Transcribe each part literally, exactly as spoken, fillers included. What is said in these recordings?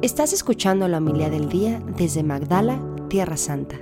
Estás escuchando la homilía del día desde Magdala, Tierra Santa.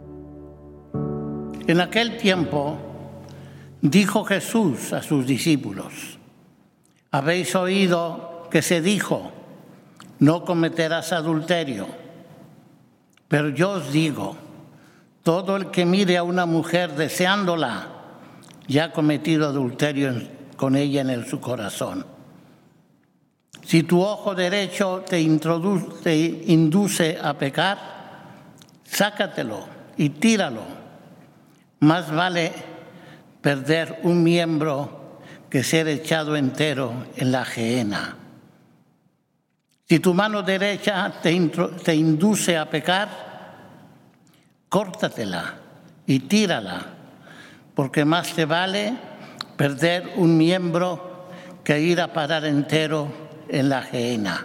En aquel tiempo dijo Jesús a sus discípulos: habéis oído que se dijo, no cometerás adulterio. Pero yo os digo, todo el que mire a una mujer deseándola, ya ha cometido adulterio con ella en el, su corazón. Si tu ojo derecho te, introduce, te induce a pecar, sácatelo y tíralo. Más vale perder un miembro que ser echado entero en la gehenna. Si tu mano derecha te, intro, te induce a pecar, córtatela y tírala, porque más te vale perder un miembro que ir a parar entero en la gehenna.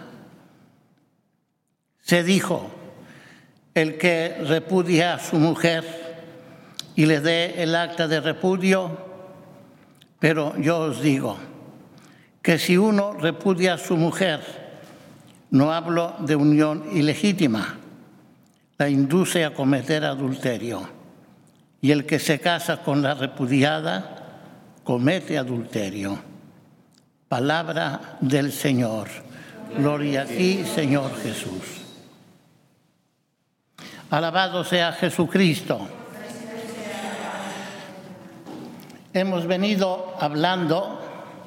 Se dijo, el que repudia a su mujer y le dé el acta de repudio, pero yo os digo que si uno repudia a su mujer, no hablo de unión ilegítima, la induce a cometer adulterio, y el que se casa con la repudiada comete adulterio. Palabra del Señor. Gloria a ti, Señor Jesús. Alabado sea Jesucristo. Hemos venido hablando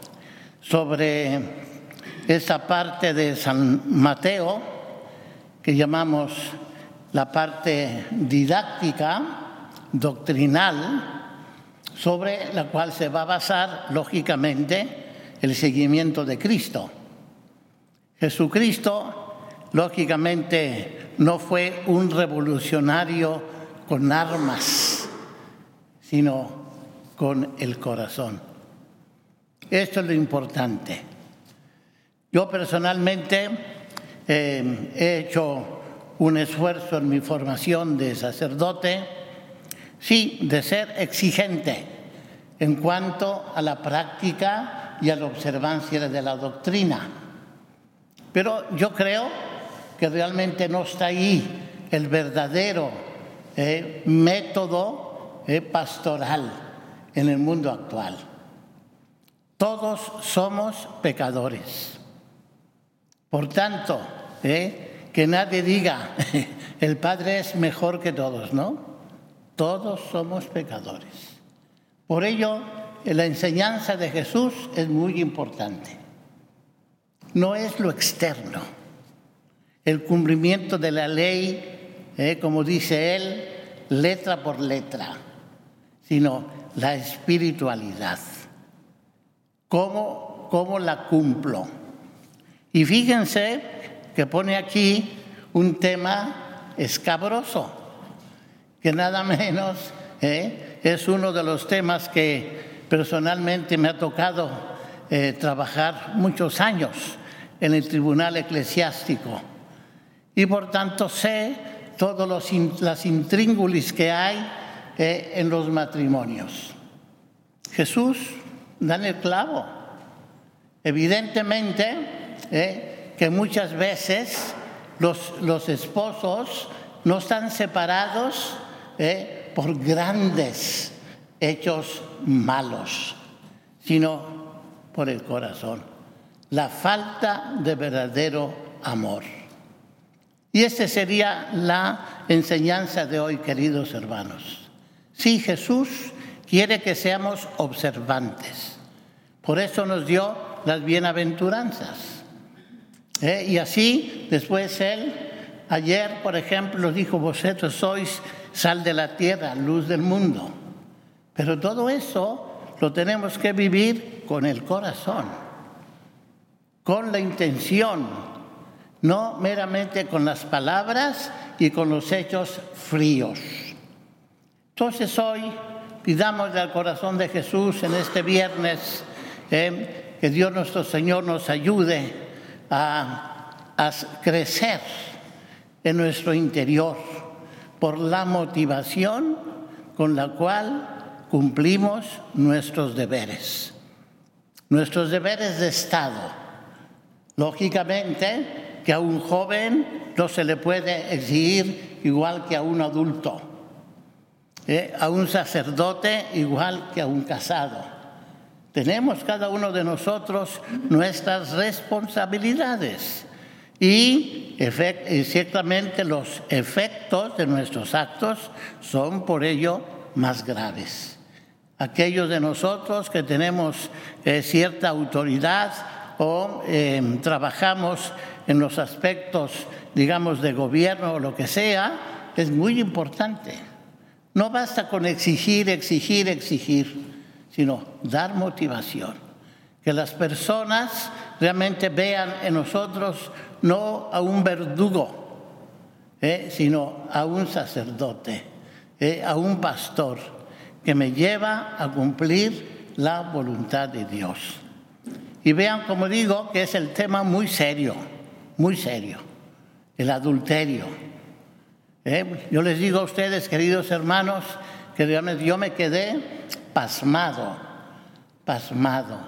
sobre esa parte de San Mateo que llamamos la parte didáctica, doctrinal, sobre la cual se va a basar, lógicamente, el seguimiento de Cristo. Jesucristo, lógicamente, no fue un revolucionario con armas, sino con el corazón. Esto es lo importante. Yo personalmente eh, he hecho un esfuerzo en mi formación de sacerdote, sí, de ser exigente en cuanto a la práctica y a la observancia de la doctrina. Pero yo creo que realmente no está ahí el verdadero eh, método eh, pastoral en el mundo actual. Todos somos pecadores. Por tanto, eh, que nadie diga, el Padre es mejor que todos, ¿no? Todos somos pecadores. Por ello, la enseñanza de Jesús es muy importante. No es lo externo, el cumplimiento de la ley, eh, como dice él, letra por letra, sino la espiritualidad. ¿Cómo, cómo la cumplo? Y fíjense que pone aquí un tema escabroso, que nada menos eh, es uno de los temas que personalmente me ha tocado eh, trabajar muchos años en el tribunal eclesiástico. Y por tanto sé todas las intríngulis que hay eh, en los matrimonios. Jesús da en el clavo. Evidentemente, Eh, que muchas veces los, los esposos no están separados eh, por grandes hechos malos, sino por el corazón, la falta de verdadero amor. Y esta sería la enseñanza de hoy, queridos hermanos. Sí, Jesús quiere que seamos observantes, por eso nos dio las bienaventuranzas. Eh, y así, después él, ayer, por ejemplo, dijo, vosotros sois sal de la tierra, luz del mundo. Pero todo eso lo tenemos que vivir con el corazón, con la intención, no meramente con las palabras y con los hechos fríos. Entonces hoy, pidámosle al corazón de Jesús en este viernes, eh, que Dios nuestro Señor nos ayude A, a crecer en nuestro interior por la motivación con la cual cumplimos nuestros deberes. Nuestros deberes de Estado. Lógicamente que a un joven no se le puede exigir igual que a un adulto, ¿eh? A un sacerdote igual que a un casado. Tenemos cada uno de nosotros nuestras responsabilidades y, efect- y ciertamente los efectos de nuestros actos son por ello más graves. Aquellos de nosotros que tenemos eh, cierta autoridad o eh, trabajamos en los aspectos, digamos, de gobierno o lo que sea, es muy importante. No basta con exigir, exigir, exigir, sino dar motivación. Que las personas realmente vean en nosotros no a un verdugo, eh, sino a un sacerdote, eh, a un pastor, que me lleva a cumplir la voluntad de Dios. Y vean, como digo, que es el tema muy serio, muy serio, el adulterio. ¿Eh? Yo les digo a ustedes, queridos hermanos, que yo me quedé pasmado, pasmado.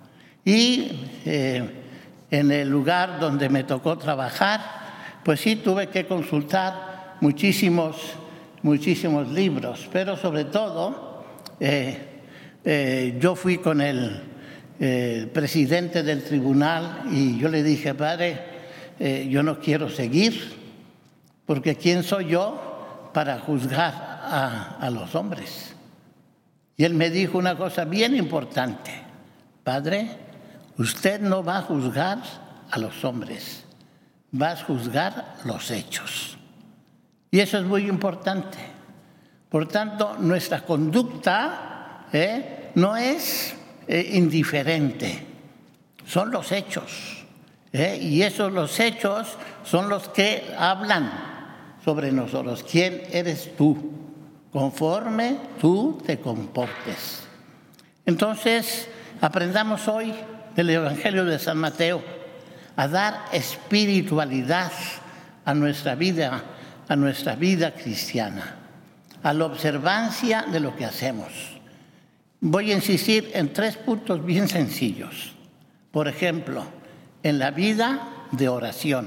Y eh, en el lugar donde me tocó trabajar, pues sí tuve que consultar muchísimos, muchísimos libros, pero sobre todo eh, eh, yo fui con el eh, presidente del tribunal y yo le dije, padre, eh, yo no quiero seguir, porque ¿quién soy yo para juzgar a, a los hombres? Y él me dijo una cosa bien importante, padre, usted no va a juzgar a los hombres, va a juzgar los hechos. Y eso es muy importante. Por tanto, nuestra conducta eh, no es eh, indiferente, son los hechos. Eh, y esos los hechos son los que hablan sobre nosotros. ¿Quién eres tú? Conforme tú te comportes. Entonces, aprendamos hoy del Evangelio de San Mateo a dar espiritualidad a nuestra vida, a nuestra vida cristiana, a la observancia de lo que hacemos. Voy a insistir en tres puntos bien sencillos. Por ejemplo, en la vida de oración.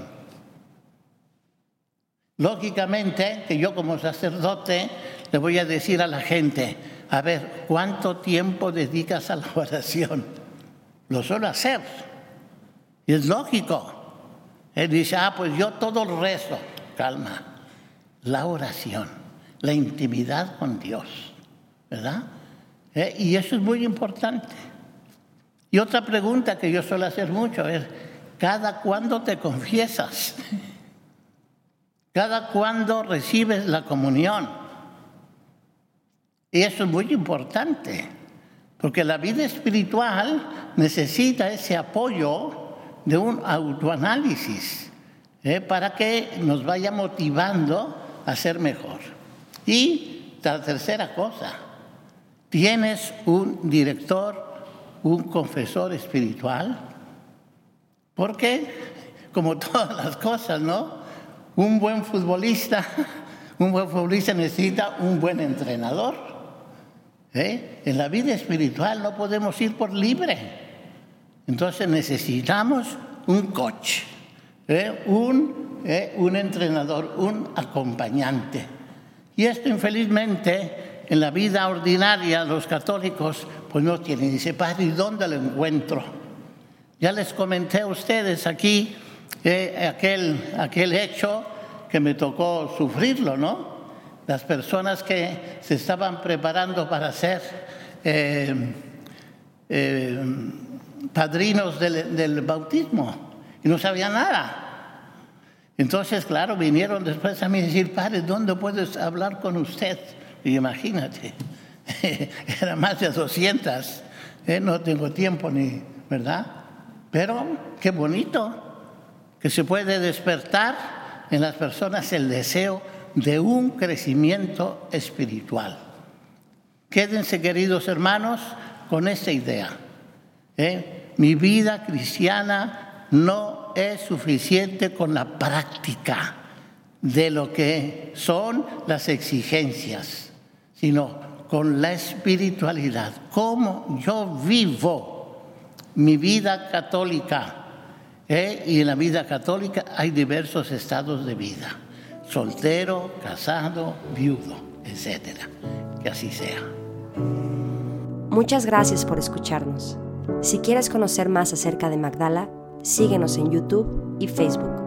Lógicamente, que yo como sacerdote le voy a decir a la gente, a ver, ¿cuánto tiempo dedicas a la oración? Lo suelo hacer. Y es lógico. Él dice, ah, pues yo todo el resto. Calma. La oración, la intimidad con Dios, ¿verdad? ¿Eh? Y eso es muy importante. Y otra pregunta que yo suelo hacer mucho es, ¿cada cuándo te confiesas? ¿Cada cuándo recibes la comunión? Y eso es muy importante, porque la vida espiritual necesita ese apoyo de un autoanálisis, ¿eh? para que nos vaya motivando a ser mejor. Y la tercera cosa, ¿tienes un director, un confesor espiritual? Porque, como todas las cosas, ¿no? Un buen futbolista, un buen futbolista necesita un buen entrenador. ¿Eh? En la vida espiritual no podemos ir por libre. Entonces necesitamos un coach, ¿eh? un, eh, un entrenador, un acompañante. Y esto, infelizmente, en la vida ordinaria, los católicos pues no tienen. Dice, padre, ¿y dónde lo encuentro? Ya les comenté a ustedes aquí eh, aquel, aquel hecho que me tocó sufrirlo, ¿no? Las personas que se estaban preparando para ser eh, eh, padrinos del, del bautismo y no sabían nada. Entonces, claro, vinieron después a mí a decir, padre, ¿dónde puedes hablar con usted? Y imagínate, era más de doscientas, eh, no tengo tiempo ni, ¿verdad? Pero qué bonito que se puede despertar en las personas el deseo de un crecimiento espiritual. Quédense, queridos hermanos, con esta idea. ¿eh? Mi vida cristiana no es suficiente con la práctica de lo que son las exigencias, sino con la espiritualidad. Cómo yo vivo mi vida católica ¿eh? Y en la vida católica hay diversos estados de vida: soltero, casado, viudo, etcétera. Que así sea. Muchas gracias por escucharnos. Si quieres conocer más acerca de Magdala, síguenos en YouTube y Facebook.